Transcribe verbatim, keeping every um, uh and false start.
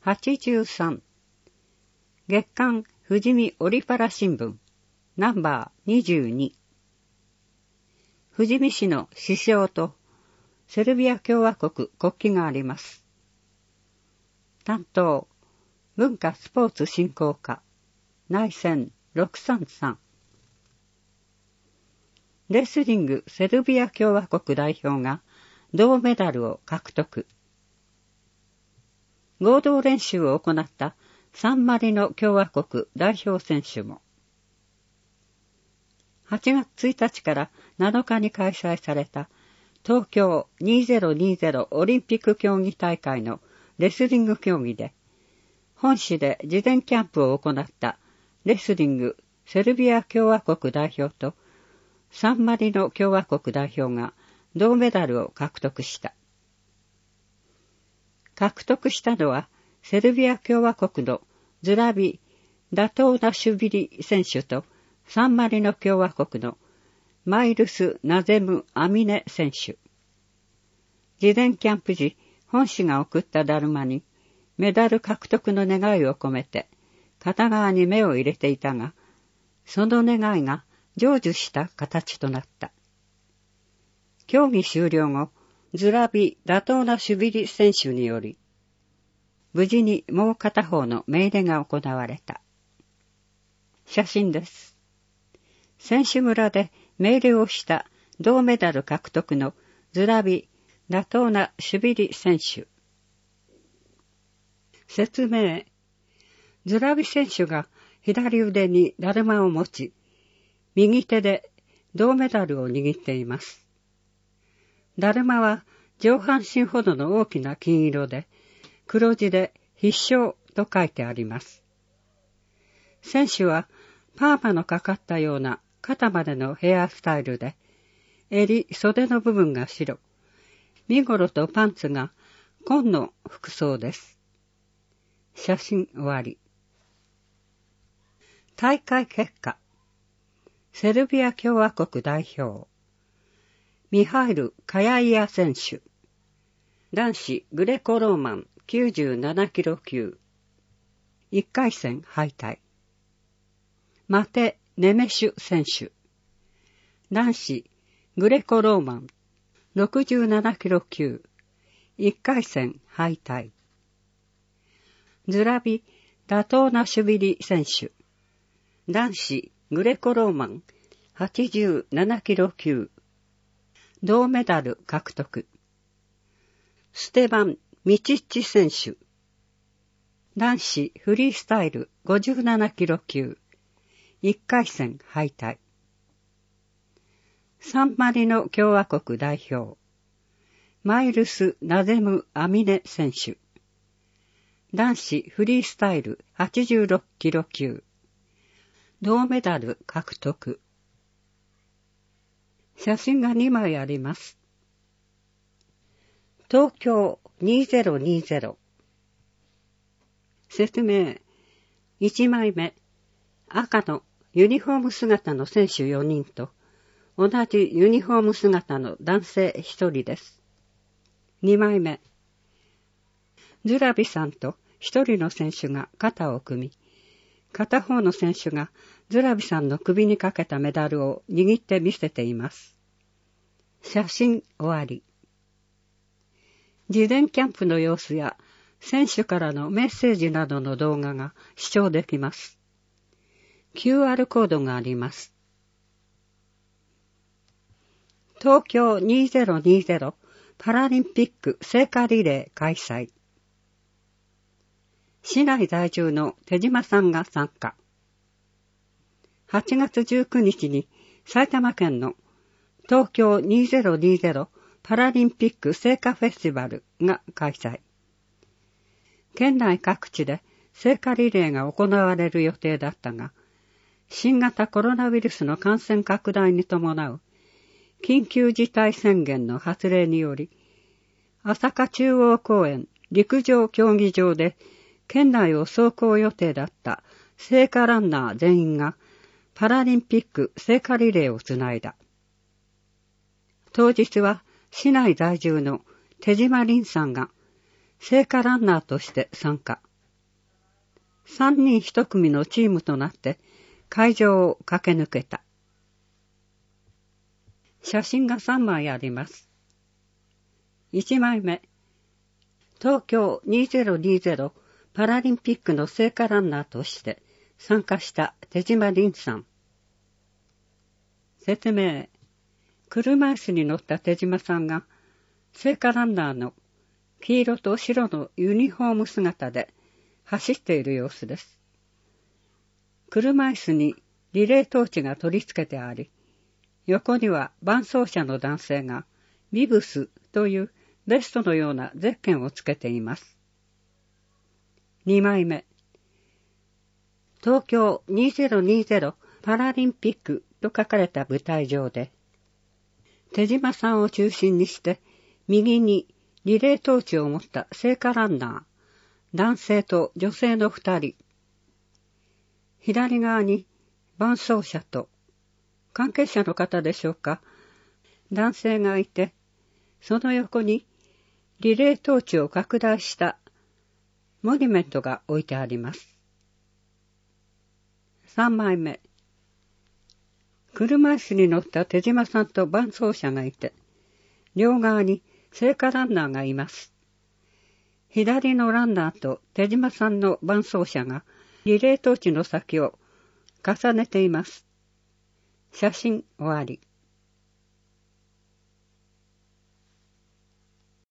はちじゅうさん月刊富士見オリパラ新聞ナンバーにじゅうに富士見市の首相とセルビア共和国国旗があります。担当文化スポーツ振興課内線ろくさんさんレスリングセルビア共和国代表が銅メダルを獲得。合同練習を行ったサンマリノ共和国代表選手も。はちがつついたちからなのかに開催された東京にせんにじゅうオリンピック競技大会のレスリング競技で、本市で事前キャンプを行ったレスリングセルビア共和国代表とサンマリノ共和国代表が銅メダルを獲得した。獲得したのはセルビア共和国のズラビ・ダトーナシュビリ選手とサンマリノ共和国のマイルス・ナゼム・アミネ選手。事前キャンプ時、本市が送っただるまにメダル獲得の願いを込めて片側に目を入れていたが、その願いが成就した形となった。競技終了後、ズラビ・ダトーナシュビリ選手により、無事にもう片方の命令が行われた。写真です。選手村で命令をした銅メダル獲得のズラビ・ダトーナシュビリ選手。説明。ズラビ選手が左腕にだるまを持ち、右手で銅メダルを握っています。だるまは上半身ほどの大きな金色で、黒字で必勝と書いてあります。選手はパーマのかかったような肩までのヘアスタイルで、襟、袖の部分が白、身ごろとパンツが紺の服装です。写真終わり。大会結果。セルビア共和国代表。ミハイル・カヤイヤ選手。男子グレコローマンきゅうじゅうななキロ級。いっかい戦敗退。マテ・ネメシュ選手。男子グレコローマンろくじゅうななキロ級。いっかい戦敗退。ズラビ・ダトーナシュビリ選手。男子グレコローマンはちじゅうななキロ級。銅メダル獲得。ステバン・ミチッチ選手。男子フリースタイルごじゅうななキロ級。いっかい戦敗退。サンマリノ共和国代表。マイルス・ナゼム・アミネ選手。男子フリースタイルはちじゅうろくキロ級。銅メダル獲得。写真がにまいあります。東京にせんにじゅう。説明。いちまいめ。赤のユニフォーム姿の選手よにんと、同じユニフォーム姿の男性ひとりです。にまいめ。ズラビさんとひとりの選手が肩を組み、片方の選手がズラビさんの首にかけたメダルを握って見せています。写真終わり。事前キャンプの様子や選手からのメッセージなどの動画が視聴できます。キューアール コードがあります。東京にせんにじゅうパラリンピック聖火リレー開催。市内在住の手島さんが参加。はちがつじゅうくにちに埼玉県の東京にせんにじゅうパラリンピック聖火フェスティバルが開催。県内各地で聖火リレーが行われる予定だったが、新型コロナウイルスの感染拡大に伴う緊急事態宣言の発令により、朝霞中央公園陸上競技場で県内を走行予定だった聖火ランナー全員がパラリンピック聖火リレーをつないだ。当日は市内在住の手島凛さんが聖火ランナーとして参加、 三人一組のチームとなって会場を駆け抜けた。写真がさんまいあります。いちまいめ、東京にせんにじゅうパラリンピックの聖火ランナーとして参加した手島凛さん。説明。車椅子に乗った手島さんが聖火ランナーの黄色と白のユニフォーム姿で走っている様子です。車椅子にリレートーチが取り付けてあり、横には伴走者の男性がビブスというベストのようなゼッケンをつけています。にまいめ。東京にせんにじゅうパラリンピックと書かれた舞台上で、手島さんを中心にして右にリレートーチを持った聖火ランナー、男性と女性の二人、左側に伴走者と関係者の方でしょうか、男性がいて、その横にリレートーチを拡大したモニュメントが置いてあります。さんまいめ。車椅子に乗った手島さんと伴走者がいて、両側に聖火ランナーがいます。左のランナーと手島さんの伴走者がリレートーチの先を重ねています。写真終わり。